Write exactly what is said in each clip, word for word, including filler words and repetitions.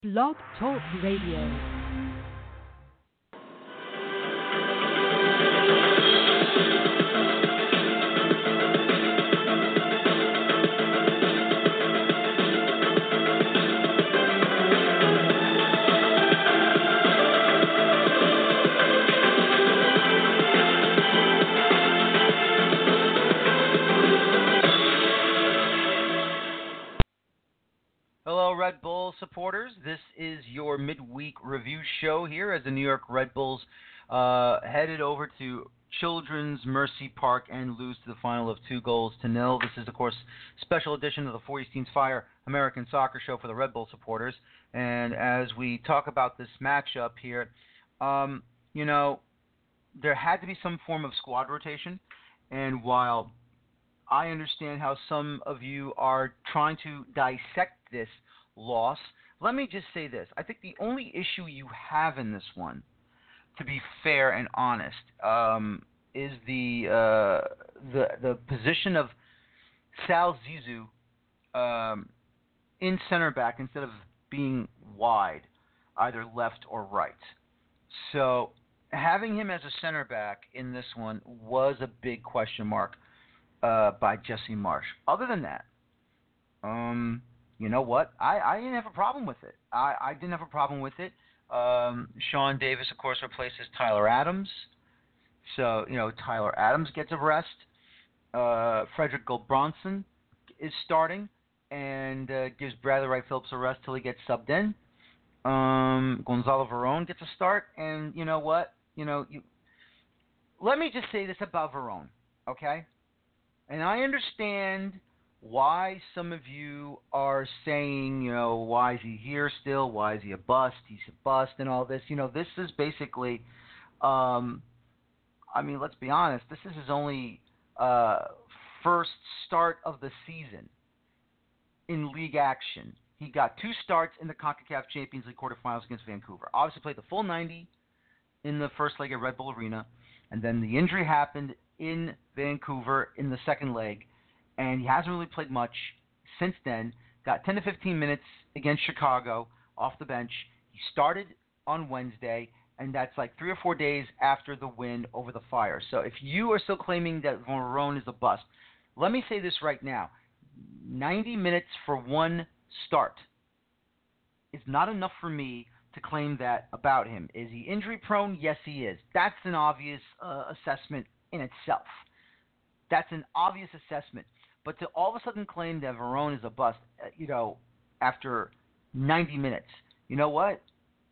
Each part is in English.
Blog Talk Radio. Hello, Red Bull supporters. This is your midweek review show here as the New York Red Bulls uh, headed over to Children's Mercy Park and lose to the final of two goals to nil. This is, of course, special edition of the Four East Teams Fire American Soccer Show for the Red Bull supporters. And as we talk about this matchup here, um, you know, there had to be some form of squad rotation. And while I understand how some of you are trying to dissect this loss, let me just say this. I think the only issue you have in this one, to be fair and honest, um, is the uh, the the position of Sal Zizou um, in center back instead of being wide, either left or right. So having him as a center back in this one was a big question mark uh, by Jesse Marsch. Other than that, um, you know what? I, I didn't have a problem with it. I, I didn't have a problem with it. Um, Sean Davis, of course, replaces Tyler Adams. So, you know, Tyler Adams gets a rest. Uh, Frederick Goldbronson is starting and uh, gives Bradley Wright Phillips a rest till he gets subbed in. Um, Gonzalo Verón gets a start. And you know what? You know, you, let me just say this about Verón, okay? And I understand why some of you are saying, you know, why is he here still? Why is he a bust? He's a bust and all this. You know, this is basically, um, I mean, let's be honest, this is his only uh, first start of the season in league action. He got two starts in the CONCACAF Champions League quarterfinals against Vancouver. Obviously played the full ninety in the first leg at Red Bull Arena, and then the injury happened in Vancouver in the second leg. And he hasn't really played much since then. Got ten to fifteen minutes against Chicago off the bench. He started on Wednesday, and that's like three or four days after the win over the Fire. So if you are still claiming that Verón is a bust, let me say this right now. ninety minutes for one start is not enough for me to claim that about him. Is he injury prone? Yes, he is. That's an obvious uh, assessment in itself. That's an obvious assessment. But to all of a sudden claim that Verón is a bust, uh, you know, after ninety minutes, you know what?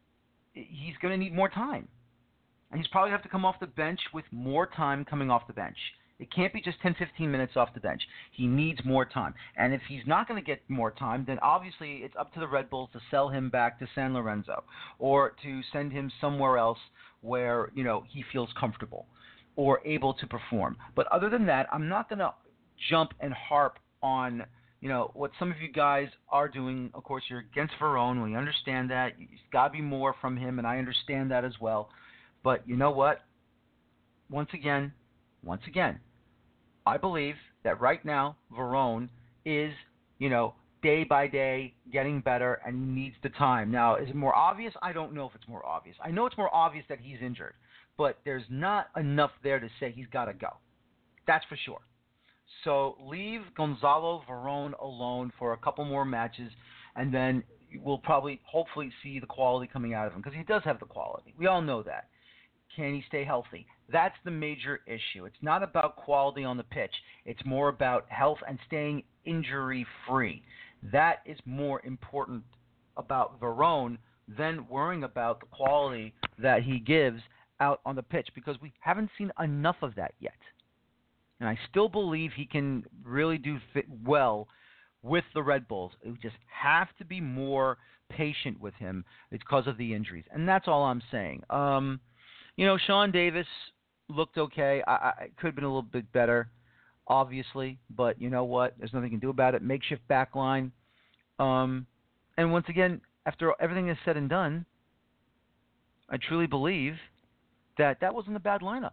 He's going to need more time. And he's probably going to have to come off the bench with more time coming off the bench. It can't be just ten, fifteen minutes off the bench. He needs more time. And if he's not going to get more time, then obviously it's up to the Red Bulls to sell him back to San Lorenzo or to send him somewhere else where, you know, he feels comfortable or able to perform. But other than that, I'm not going to jump and harp on, you know, what some of you guys are doing. Of course, you're against Verón. We understand that. There's got to be more from him, and I understand that as well. But you know what? Once again, once again, I believe that right now Verón is, you know, day by day getting better and needs the time. Now, is it more obvious? I don't know if it's more obvious. I know it's more obvious that he's injured, but there's not enough there to say he's got to go. That's for sure. So leave Gonzalo Verón alone for a couple more matches, and then we'll probably, hopefully, see the quality coming out of him, because he does have the quality. We all know that. Can he stay healthy? That's the major issue. It's not about quality on the pitch. It's more about health and staying injury-free. That is more important about Verón than worrying about the quality that he gives out on the pitch, because we haven't seen enough of that yet. And I still believe he can really do fit well with the Red Bulls. We just have to be more patient with him because of the injuries. And that's all I'm saying. Um, you know, Sean Davis looked okay. I, I it could have been a little bit better, obviously. But you know what? There's nothing you can do about it. Makeshift back line. Um, and once again, after everything is said and done, I truly believe that that wasn't a bad lineup.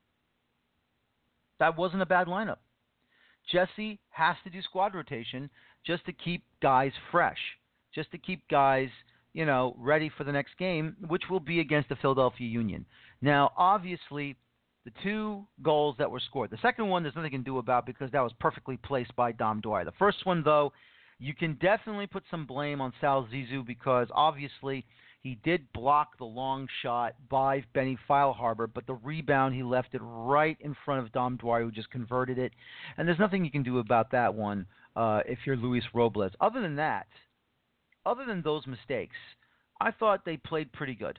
That wasn't a bad lineup. Jesse has to do squad rotation just to keep guys fresh, just to keep guys, you know, ready for the next game, which will be against the Philadelphia Union. Now, obviously, the two goals that were scored. The second one, there's nothing you can do about because that was perfectly placed by Dom Dwyer. The first one, though, you can definitely put some blame on Sal Zizou because obviously he did block the long shot by Benny Feilhaber, but the rebound, he left it right in front of Dom Dwyer, who just converted it. And there's nothing you can do about that one uh, if you're Luis Robles. Other than that, other than those mistakes, I thought they played pretty good.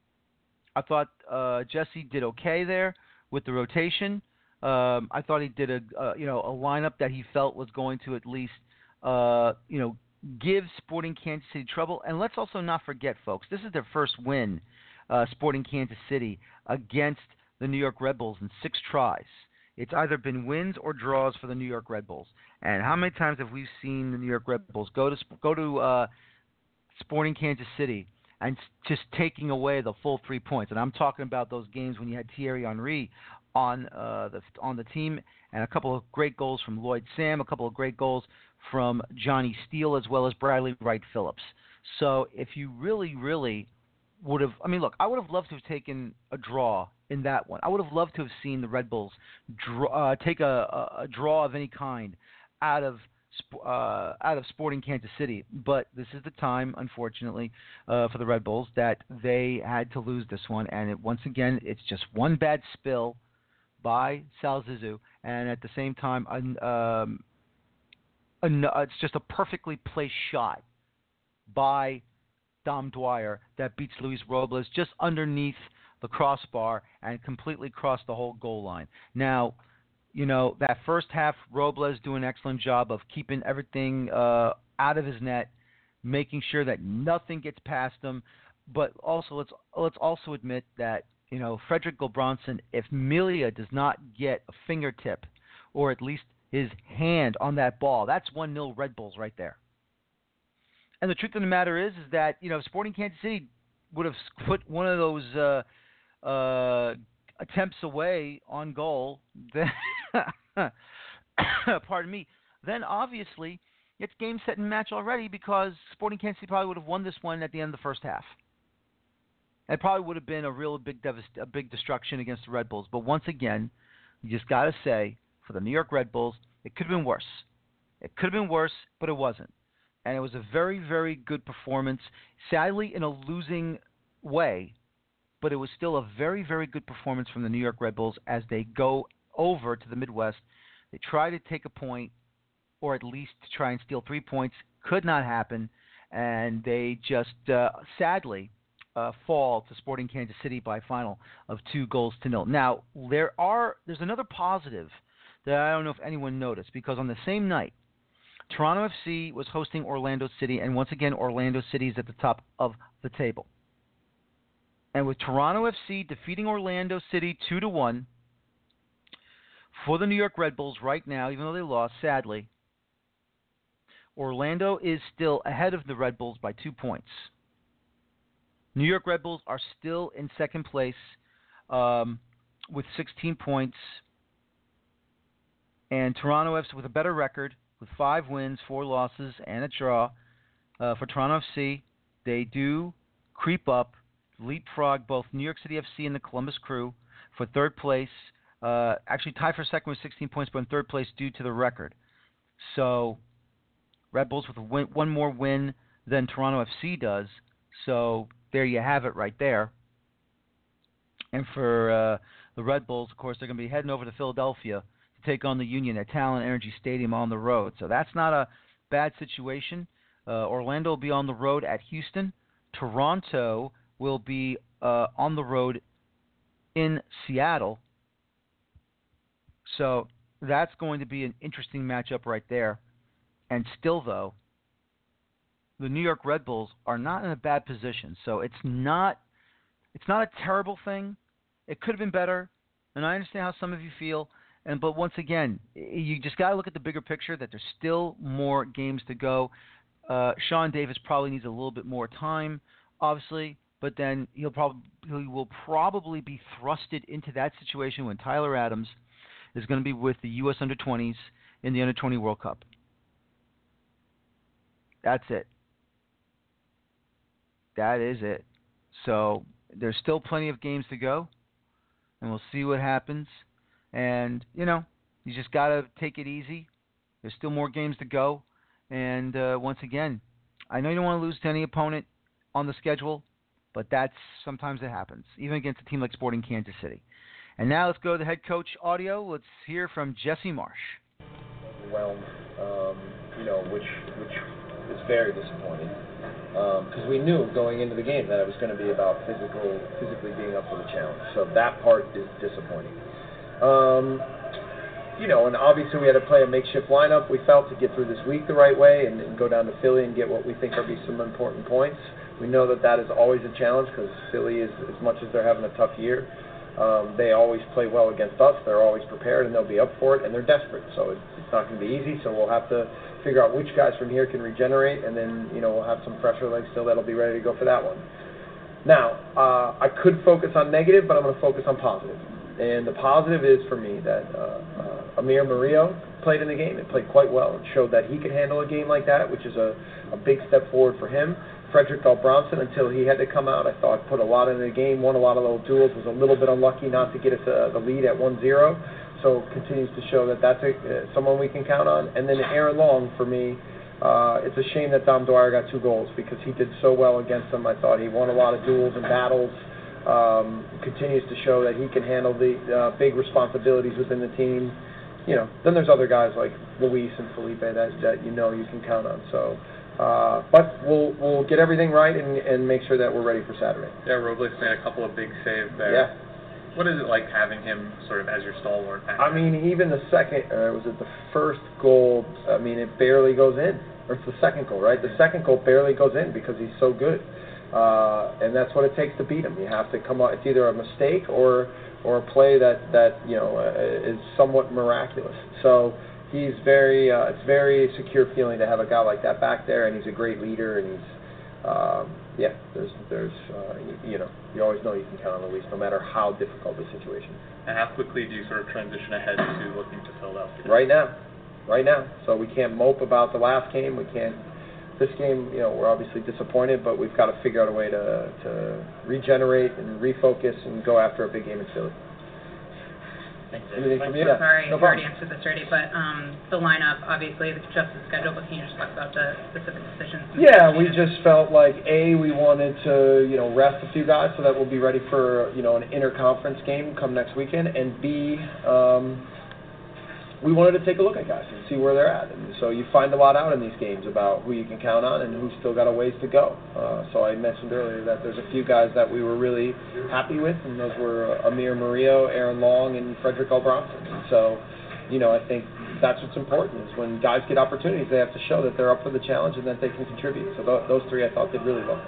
I thought uh, Jesse did okay there with the rotation. Um, I thought he did a uh, you know a lineup that he felt was going to at least uh, you know give Sporting Kansas City trouble. And let's also not forget, folks, this is their first win, uh, Sporting Kansas City, against the New York Red Bulls in six tries. It's either been wins or draws for the New York Red Bulls. And how many times have we seen the New York Red Bulls go to go to uh, Sporting Kansas City and just taking away the full three points? And I'm talking about those games when you had Thierry Henry on uh, the on the team, and a couple of great goals from Lloyd Sam, a couple of great goals from Johnny Steele, as well as Bradley Wright Phillips. So if you really, really would have, I mean, look, I would have loved to have taken a draw in that one. I would have loved to have seen the Red Bulls draw, uh, take a, a, a draw of any kind out of uh, out of Sporting Kansas City. But this is the time, unfortunately, uh, for the Red Bulls that they had to lose this one. And it, once again, it's just one bad spill by Sal Zizou, and at the same time, um, an, it's just a perfectly placed shot by Dom Dwyer that beats Luis Robles just underneath the crossbar and completely crossed the whole goal line. Now, you know, that first half, Robles doing an excellent job of keeping everything uh, out of his net, making sure that nothing gets past him. But also, let's let's also admit that, you know, Frederick Gulbranson, if Melia does not get a fingertip or at least his hand on that ball, that's one nil Red Bulls right there. And the truth of the matter is, is that, you know, if Sporting Kansas City would have put one of those uh, uh, attempts away on goal, then, pardon me, then obviously it's game, set, and match already because Sporting Kansas City probably would have won this one at the end of the first half. It probably would have been a real big devast- a big destruction against the Red Bulls. But once again, you just got to say, for the New York Red Bulls, it could have been worse. It could have been worse, but it wasn't. And it was a very, very good performance, sadly in a losing way, but it was still a very, very good performance from the New York Red Bulls as they go over to the Midwest. They try to take a point, or at least to try and steal three points. Could not happen, and they just, uh, sadly, Uh, fall to Sporting Kansas City by a final of two goals to nil. Now, there are there's another positive that I don't know if anyone noticed, because on the same night, Toronto F C was hosting Orlando City, and once again, Orlando City is at the top of the table. And with Toronto F C defeating Orlando City two to one for the New York Red Bulls right now, even though they lost, sadly, Orlando is still ahead of the Red Bulls by two points. New York Red Bulls are still in second place um, with sixteen points. And Toronto F C with a better record with five wins, four losses, and a draw. Uh, for Toronto F C, they do creep up, leapfrog both New York City F C and the Columbus Crew for third place. Uh, actually tied for second with sixteen points, but in third place due to the record. So Red Bulls with a win, one more win than Toronto F C does. So there you have it right there. And for uh, the Red Bulls, of course, they're going to be heading over to Philadelphia to take on the Union at Talon Energy Stadium on the road. So that's not a bad situation. Uh, Orlando will be on the road at Houston. Toronto will be uh, on the road in Seattle. So that's going to be an interesting matchup right there. And still, though, the New York Red Bulls are not in a bad position. So it's not it's not a terrible thing. It could have been better, and I understand how some of you feel. And but once again, you just got to look at the bigger picture that there's still more games to go. Uh, Sean Davis probably needs a little bit more time, obviously, but then he'll probably he will probably be thrusted into that situation when Tyler Adams is going to be with the U S under twenties in the under twenty World Cup. That's it. that is it. So there's still plenty of games to go, and we'll see what happens. And, you know, you just got to take it easy. There's still more games to go. And uh, once again, I know you don't want to lose to any opponent on the schedule, but that's sometimes it happens, even against a team like Sporting Kansas City. And now let's go to the head coach audio. Let's hear from Jesse Marsch. Overwhelmed, um, you know, which which is very disappointing because um, we knew going into the game that it was going to be about physical, physically being up for the challenge. So that part is disappointing. Um, you know, and obviously we had to play a makeshift lineup, we felt, to get through this week the right way and, and go down to Philly and get what we think are be some important points. We know that that is always a challenge because Philly, is, as much as they're having a tough year, um, they always play well against us. They're always prepared and they'll be up for it, and they're desperate. So it, it's not going to be easy. So we'll have to figure out which guys from here can regenerate, and then, you know, we'll have some fresher legs still that'll be ready to go for that one. Now, uh, I could focus on negative, but I'm going to focus on positive. And the positive is for me that uh, uh, Amir Murillo played in the game and played quite well and showed that he could handle a game like that, which is a, a big step forward for him. Frederick Albronson, until he had to come out, I thought put a lot in the game, won a lot of little duels, was a little bit unlucky not to get us uh, the lead at one zero. So continues to show that that's a, uh, someone we can count on. And then Aaron Long, for me, uh, it's a shame that Dom Dwyer got two goals because he did so well against them. I thought he won a lot of duels and battles. Um, continues to show that he can handle the uh, big responsibilities within the team. You know, then there's other guys like Luis and Felipe that, that you know you can count on. So, uh, but we'll we'll get everything right and, and make sure that we're ready for Saturday. Yeah, Robles made a couple of big saves there. Yeah. What is it like having him sort of as your stalwart? I mean, even the second, uh, was it the first goal? I mean, it barely goes in. Or it's the second goal, right? The second goal barely goes in because he's so good. Uh, and that's what it takes to beat him. You have to come out. It's either a mistake or or a play that that you know uh, is somewhat miraculous. So he's very uh, it's very secure feeling to have a guy like that back there, and he's a great leader. And he's um, yeah, there's there's uh, you, you know you always know you can count on Luis no matter how difficult the situation. And how quickly do you sort of transition ahead to looking to Philadelphia? Right now, right now. So we can't mope about the last game. We can't. This game, you know, we're obviously disappointed, but we've got to figure out a way to, to regenerate and refocus and go after a big game in Philly. Thanks, Anything from you? Sorry, No you already answered this already, but um, the lineup, obviously, it's just the schedule, but can you just talk about the specific decisions? Yeah, we just felt like, A, we wanted to, you know, rest a few guys so that we'll be ready for, you know, an inter-conference game come next weekend, and B, um, we wanted to take a look at guys and see where they're at. And so you find a lot out in these games about who you can count on and who's still got a ways to go. Uh, so I mentioned earlier that there's a few guys that we were really happy with, and those were Amir Murillo, Aaron Long, and Frederick Albronson. And so, you know, I think that's what's important is when guys get opportunities, they have to show that they're up for the challenge and that they can contribute. So th- those three I thought did really well.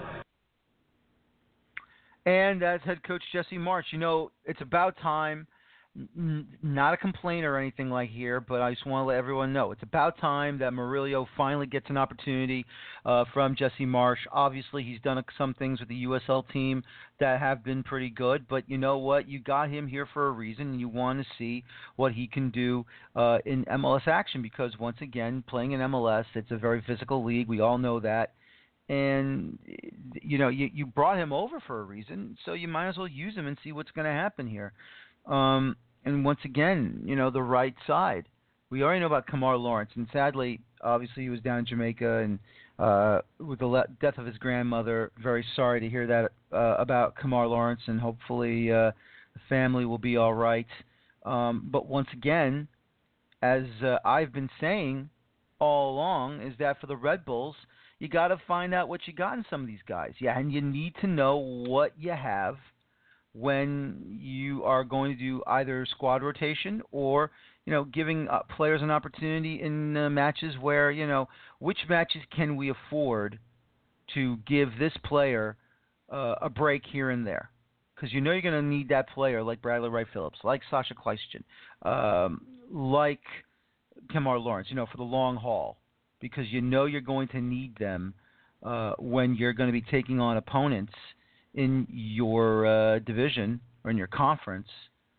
And as head coach Jesse Marsch, you know, it's about time. N- not a complaint or anything like here, but I just want to let everyone know it's about time that Murillo finally gets an opportunity uh, from Jesse Marsch. Obviously, he's done some things with the U S L team that have been pretty good, but you know what? You got him here for a reason, and you want to see what he can do uh, in M L S action because, once again, playing in M L S, it's a very physical league. We all know that. And, you know, you, you brought him over for a reason, so you might as well use him and see what's going to happen here. Um, and once again, you know, the right side. We already know about Kemar Lawrence, and sadly, obviously, he was down in Jamaica and uh, with the le- death of his grandmother. Very sorry to hear that uh, about Kemar Lawrence, and hopefully uh, the family will be all right. Um, but once again, as uh, I've been saying all along, is that for the Red Bulls, you got to find out what you got in some of these guys. Yeah, and you need to know what you have when you are going to do either squad rotation or, you know, giving uh, players an opportunity in uh, matches where, you know, which matches can we afford to give this player uh, a break here and there? Because you know you're going to need that player like Bradley Wright Phillips, like Sasha Kleistin, um, like Kemar Lawrence, you know, for the long haul. Because you know you're going to need them uh, when you're going to be taking on opponents in your uh, division or in your conference,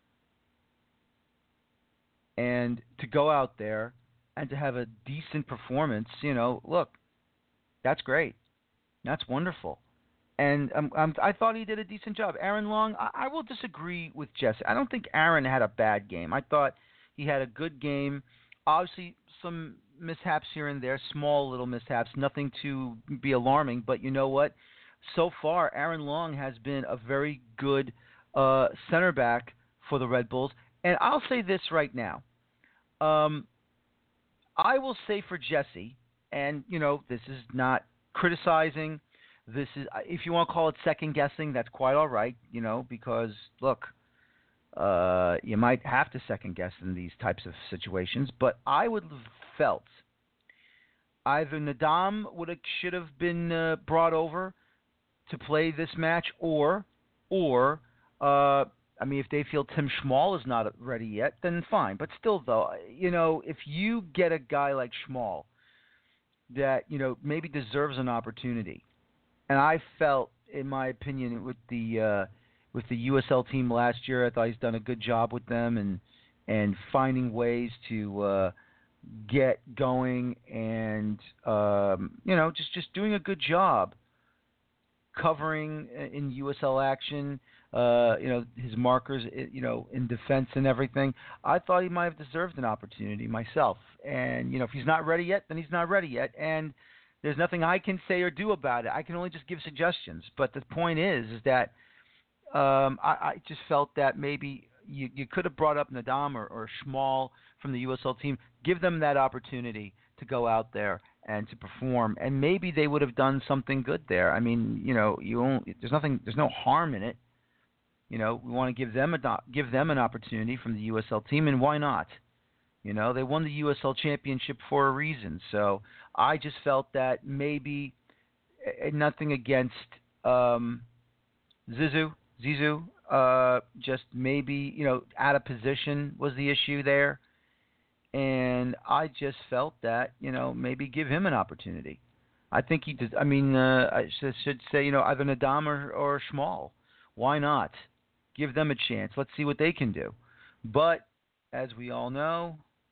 and to go out there and to have a decent performance, you know, look, that's great. That's wonderful. And um, um, I thought he did a decent job. Aaron Long, I, I will disagree with Jesse. I don't think Aaron had a bad game. I thought he had a good game. Obviously, some mishaps here and there, small little mishaps, nothing to be alarming. But you know what? So far, Aaron Long has been a very good uh, center back for the Red Bulls. And I'll say this right now. Um, I will say for Jesse, and, you know, this is not criticizing. This is, if you want to call it second guessing, that's quite all right, you know, because, look, uh, you might have to second guess in these types of situations. But I would have felt either Nadam would have should have been uh, brought over to play this match, or, or, uh, I mean, if they feel Tim Schmal is not ready yet, then fine. But still, though, you know, if you get a guy like Schmal that, you know, maybe deserves an opportunity, and I felt, in my opinion, with the uh, with the U S L team last year, I thought he's done a good job with them and and finding ways to uh, get going and um, you know just, just doing a good job covering in U S L action. Uh, you know, his markers, you know, in defense and everything. I thought he might have deserved an opportunity myself. And you know, if he's not ready yet, then he's not ready yet. And there's nothing I can say or do about it. I can only just give suggestions. But the point is, is that um, I, I just felt that maybe you, you could have brought up Nadam or, or Schmal from the U S L team. Give them that opportunity to go out there and to perform, and maybe they would have done something good there. I mean, you know, you only, there's nothing, there's no harm in it. You know, we want to give them a give them an opportunity from the U S L team, and why not? You know, they won the U S L championship for a reason. So I just felt that maybe uh, nothing against um, Zizou, Zizou, uh, just maybe, you know, out of position was the issue there. And I just felt that, you know, maybe give him an opportunity. I think he did. I mean, uh, I should, should say, you know, either Nadam or, or Schmal. Why not? Give them a chance. Let's see what they can do. But as we all know,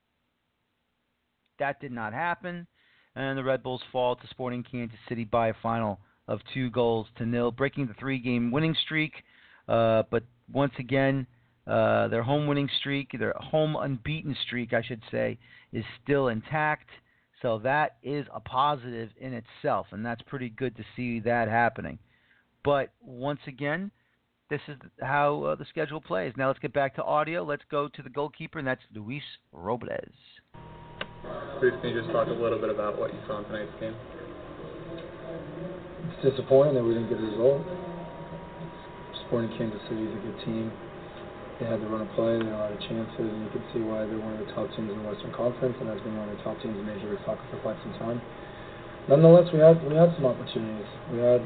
that did not happen, and the Red Bulls fall to Sporting Kansas City by a final of two goals to nil, breaking the three-game winning streak. Uh, but once again, uh, their home winning streak, their home unbeaten streak, I should say, is still intact. So that is a positive in itself, and that's pretty good to see that happening. But once again, this is how uh, the schedule plays. Now let's get back to audio. Let's go to the goalkeeper, and that's Luis Robles. Bruce, can you just talk a little bit about what you saw in tonight's game? It's disappointing that we didn't get a result. Sporting Kansas City is a good team. They had the run of play, they had a lot of chances, and you can see why they're one of the top teams in the Western Conference, and has been one of the top teams in Major League Soccer for quite some time. Nonetheless, we had we had some opportunities. We had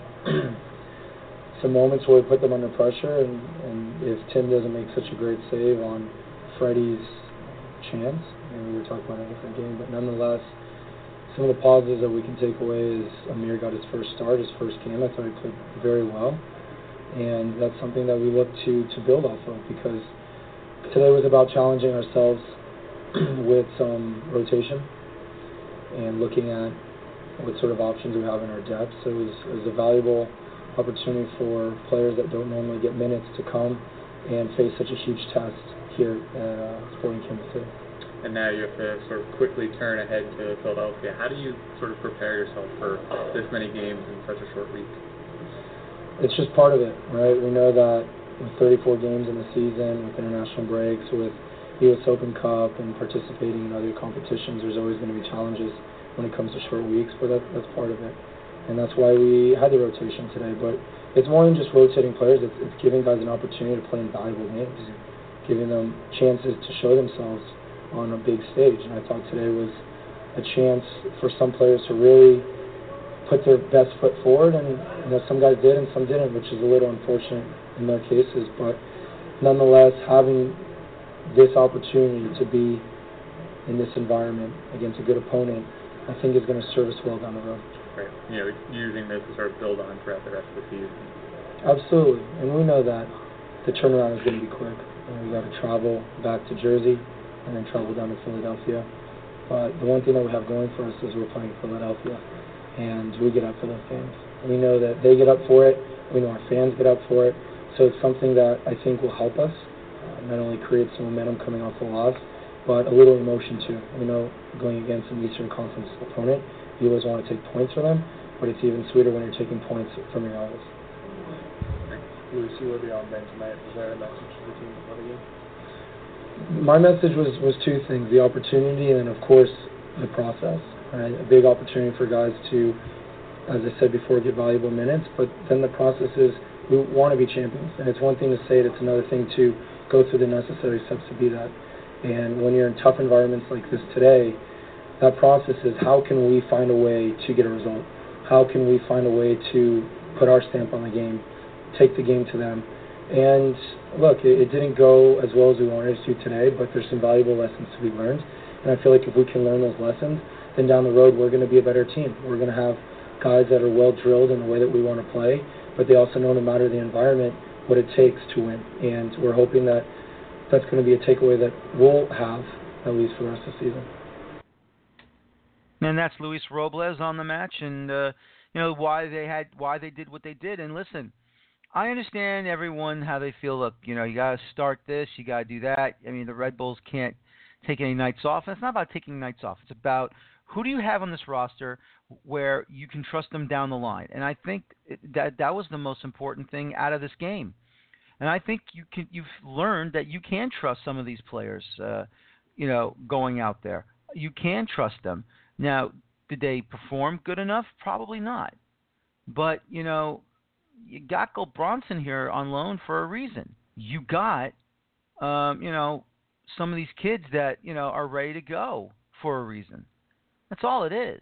some moments where we put them under pressure, and, and if Tim doesn't make such a great save on Freddie's chance, and we were talking about a different game, but nonetheless, some of the positives that we can take away is Amir got his first start, his first game. I thought he played very well, and that's something that we look to, to build off of, because today was about challenging ourselves with some rotation and looking at what sort of options we have in our depth. So it was, it was a valuable opportunity for players that don't normally get minutes to come and face such a huge test here at uh, Sporting Kansas City. And now you have to sort of quickly turn ahead to Philadelphia. How do you sort of prepare yourself for this many games in such a short week? It's just part of it, right? We know that with thirty-four games in the season, with international breaks, with U S Open Cup and participating in other competitions, there's always going to be challenges when it comes to short weeks, but that, that's part of it. And that's why we had the rotation today. But it's more than just rotating players. It's, it's giving guys an opportunity to play in valuable games, giving them chances to show themselves on a big stage. And I thought today was a chance for some players to really put their best foot forward. And you know, some guys did and some didn't, which is a little unfortunate in their cases. But nonetheless, having this opportunity to be in this environment against a good opponent, I think is going to serve us well down the road. Right. You know, using this to sort of build on throughout the rest of the season. Absolutely. And we know that the turnaround is going to be quick. You know, we got to travel back to Jersey and then travel down to Philadelphia. But the one thing that we have going for us is we're playing Philadelphia, and we get up for those games. We know that they get up for it. We know our fans get up for it. So it's something that I think will help us uh, not only create some momentum coming off the loss, but a little emotion too. We know going against an Eastern Conference opponent, you always want to take points from them, but it's even sweeter when you're taking points from your rivals. Luis, you were the on bench tonight. Was there a message to the team before the game? My message was, was two things, the opportunity and then, of course, the process. Right? A big opportunity for guys to, as I said before, get valuable minutes, but then the process is we want to be champions. And it's one thing to say it, it's another thing to go through the necessary steps to be that. And when you're in tough environments like this today, that process is how can we find a way to get a result? How can we find a way to put our stamp on the game, take the game to them? And look, it, it didn't go as well as we wanted it to today, but there's some valuable lessons to be learned. And I feel like if we can learn those lessons, then down the road we're going to be a better team. We're going to have guys that are well drilled in the way that we want to play, but they also know no matter the environment what it takes to win. And we're hoping that that's going to be a takeaway that we'll have at least for the rest of the season. And that's Luis Robles on the match, and uh, you know why they had why they did what they did. And listen, I understand everyone how they feel. Look, you know, you got to start this, you got to do that. I mean, the Red Bulls can't take any nights off. And it's not about taking nights off. It's about who do you have on this roster where you can trust them down the line. And I think that that was the most important thing out of this game. And I think you can, you've learned that you can trust some of these players, uh, you know, going out there. You can trust them. Now, did they perform good enough? Probably not. But, you know, you got Gulbranson here on loan for a reason. You got, um, you know, some of these kids that, you know, are ready to go for a reason. That's all it is.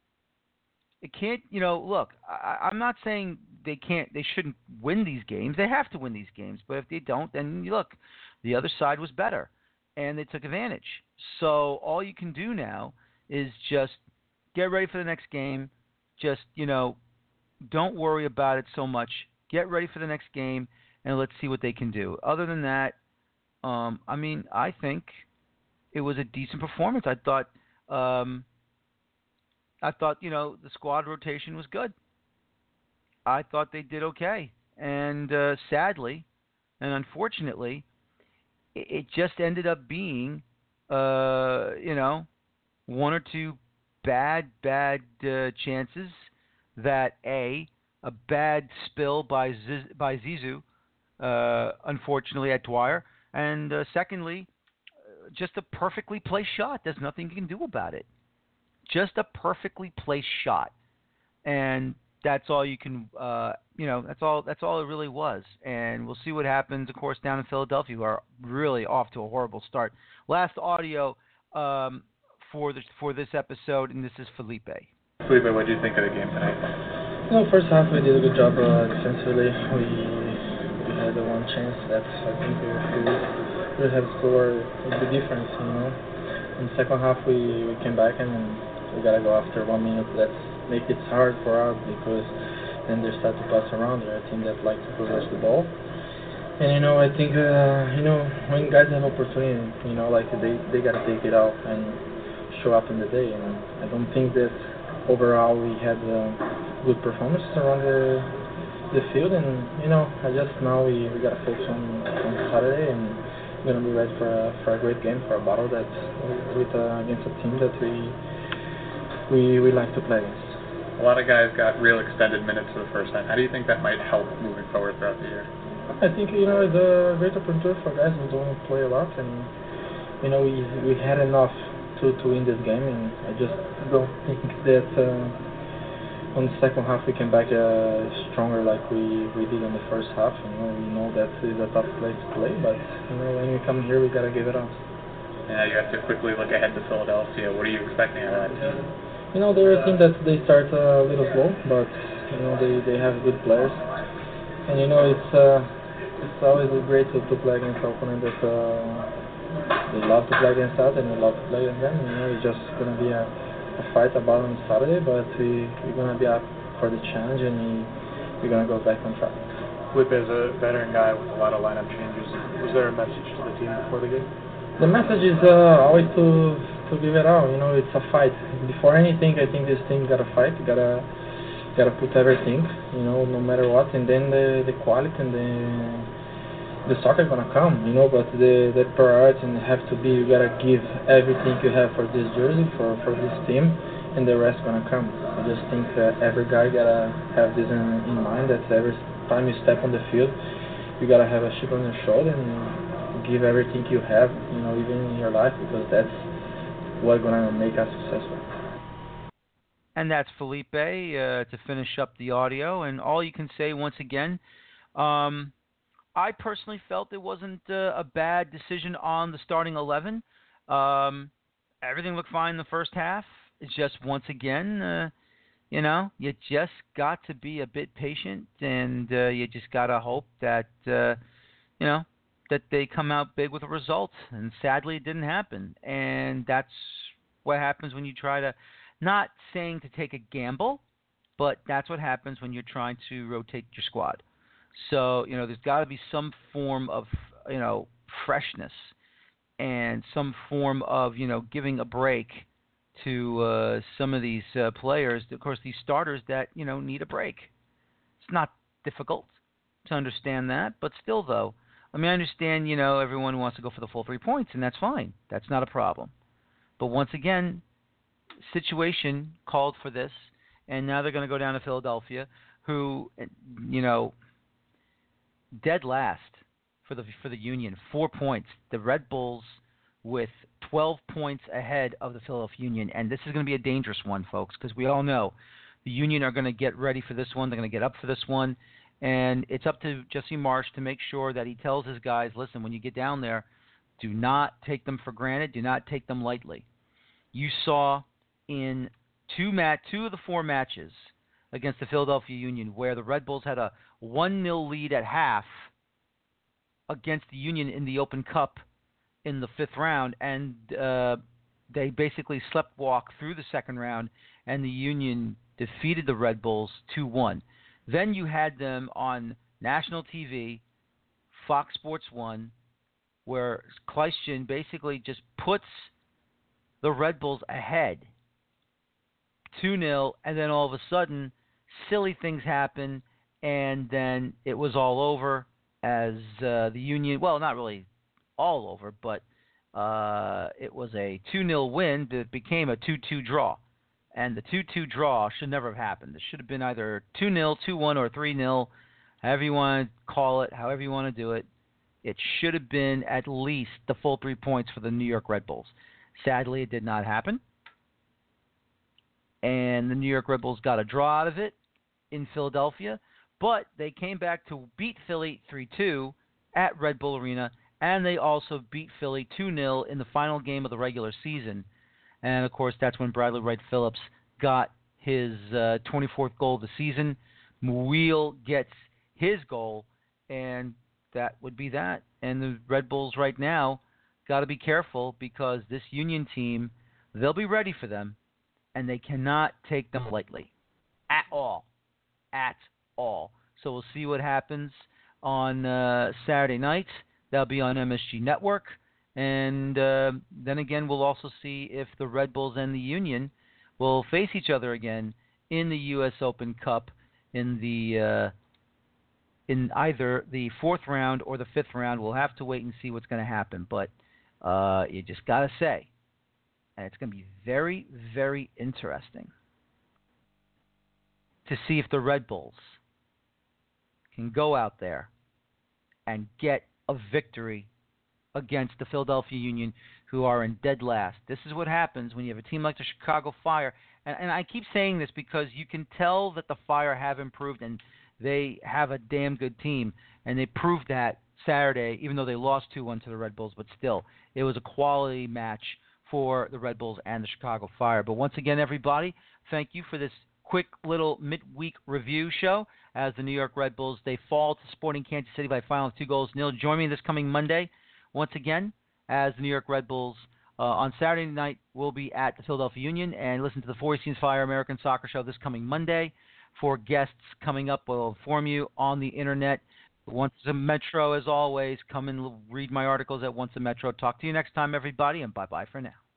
It can't, you know, look, I, I'm not saying they can't, they shouldn't win these games. They have to win these games. But if they don't, then look, the other side was better, and they took advantage. So all you can do now is just get ready for the next game. Just, you know, don't worry about it so much. Get ready for the next game, and let's see what they can do. Other than that, um, I mean, I think it was a decent performance. I thought, um, I thought, you know, the squad rotation was good. I thought they did okay. And uh, sadly and unfortunately, it, it just ended up being, uh, you know, one or two bad, bad uh, chances that, A, a bad spill by Ziz- by Zizou, uh, unfortunately, at Dwyer, and uh, secondly, uh, just a perfectly placed shot. There's nothing you can do about it. Just a perfectly placed shot, and that's all you can, uh, you know, that's all. That's all it really was. And we'll see what happens, of course, down in Philadelphia, who are really off to a horrible start. Last audio um, for this for this episode, and this is Felipe. Felipe, what did you think of the game tonight? No, first half we did a good job uh, defensively. We we had the one chance that I think we we, we had scored the difference, you know. In the second half we, we came back and we gotta go after one minute. That's make it hard for us because then they start to pass around. They're a team that likes to possess the ball. And you know, I think uh, you know when guys have opportunity, you know, like they they gotta take it out and show up in the day. And I don't think that overall we had uh, good performances around the the field. And you know, I just now we, we gotta focus on, on Saturday, and we're gonna be ready for a for a great game, for a battle that with uh, against a team that we we we like to play against. A lot of guys got real extended minutes for the first time. How do you think that might help moving forward throughout the year? I think, you know, it's a great opportunity for guys who don't play a lot, and you know, we we had enough to, to win this game, and I just don't think that uh, on the second half we came back uh, stronger like we, we did in the first half. You know, we know that it's a tough place to play, but you know, when we come here we gotta give it up. Yeah, you have to quickly look ahead to Philadelphia. What are you expecting out of that team? You know, they're a team that they start uh, a little slow, but you know, they, they have good players, and you know, it's uh, it's always great to, to play against an opponent that uh, they love to play against us, and we love to play against them. You know, it's just gonna be a, a fight about on Saturday, but we we're gonna be up for the challenge, and we, we're gonna go back on track. Felipe is a veteran guy with a lot of lineup changes. Was there a message to the team before the game? The message is uh, always to. to give it out. You know, it's a fight. Before anything, I think this team got to fight, got to gotta put everything, you know, no matter what, and then the the quality and the the soccer is gonna come, you know. But the the priority have to be, you gotta give everything you have for this jersey, for for this team, and the rest gonna come. I just think that every guy gotta have this in, in mind. That every time you step on the field, you gotta have a chip on your shoulder and give everything you have, you know, even in your life, because that's what's gonna make us successful. And that's Felipe uh, to finish up the audio. And all you can say once again, um, I personally felt it wasn't uh, a bad decision on the starting eleven. Um, everything looked fine in the first half. It's just, once again, uh, you know, you just got to be a bit patient, and uh, you just got to hope that, uh, you know, that they come out big with a result. And sadly, it didn't happen. And that's what happens when you try to, not saying to take a gamble, but that's what happens when you're trying to rotate your squad. So, you know, there's got to be some form of, you know, freshness and some form of, you know, giving a break to uh, some of these uh, players, of course, these starters that, you know, need a break. It's not difficult to understand that, but still, though, I mean, I understand, you know, everyone wants to go for the full three points, and that's fine. That's not a problem. But once again, situation called for this, and now they're going to go down to Philadelphia, who, you know, dead last for the for the Union, four points. The Red Bulls with twelve points ahead of the Philadelphia Union, and this is going to be a dangerous one, folks, because we all know the Union are going to get ready for this one. They're going to get up for this one, and it's up to Jesse Marsch to make sure that he tells his guys, listen, when you get down there, do not take them for granted. Do not take them lightly. You saw in two mat two of the four matches against the Philadelphia Union where the Red Bulls had a one nil lead at half against the Union in the Open Cup in the fifth round, and uh, they basically sleptwalk through the second round, and the Union defeated the Red Bulls two one. Then you had them on national T V, Fox Sports one, where Kleistjen basically just puts the Red Bulls ahead two nil, and then all of a sudden, silly things happen, and then it was all over as uh, the Union, well, not really all over, but uh, it was a two nil win that became a two two draw. And the two two draw should never have happened. It should have been either two nil, two one, or three nil, however you want to call it, however you want to do it. It should have been at least the full three points for the New York Red Bulls. Sadly, it did not happen. And the New York Red Bulls got a draw out of it in Philadelphia, but they came back to beat Philly three two at Red Bull Arena, and they also beat Philly two nil in the final game of the regular season. And, of course, that's when Bradley Wright Phillips got his uh, twenty-fourth goal of the season. Mouille gets his goal, and that would be that. And the Red Bulls right now got to be careful, because this Union team, they'll be ready for them, and they cannot take them lightly at all, at all. So we'll see what happens on uh, Saturday night. That'll be on M S G Network. And uh, then again, we'll also see if the Red Bulls and the Union will face each other again in the U S Open Cup in the uh, in either the fourth round or the fifth round. We'll have to wait and see what's going to happen. But uh, you just got to say, and it's going to be very, very interesting to see if the Red Bulls can go out there and get a victory against the Philadelphia Union, who are in dead last. This is what happens when you have a team like the Chicago Fire. And, and I keep saying this because you can tell that the Fire have improved, and they have a damn good team. And they proved that Saturday, even though they lost two one to the Red Bulls. But still, it was a quality match for the Red Bulls and the Chicago Fire. But once again, everybody, thank you for this quick little midweek review show as the New York Red Bulls, they fall to Sporting Kansas City by a final of two goals to nil. Join me this coming Monday once again as the New York Red Bulls uh, on Saturday night will be at the Philadelphia Union, and listen to the Four Seasons Fire American Soccer Show this coming Monday. For guests coming up, we'll inform you on the internet. Once a Metro, as always, come and read my articles at Once a Metro. Talk to you next time, everybody, and bye-bye for now.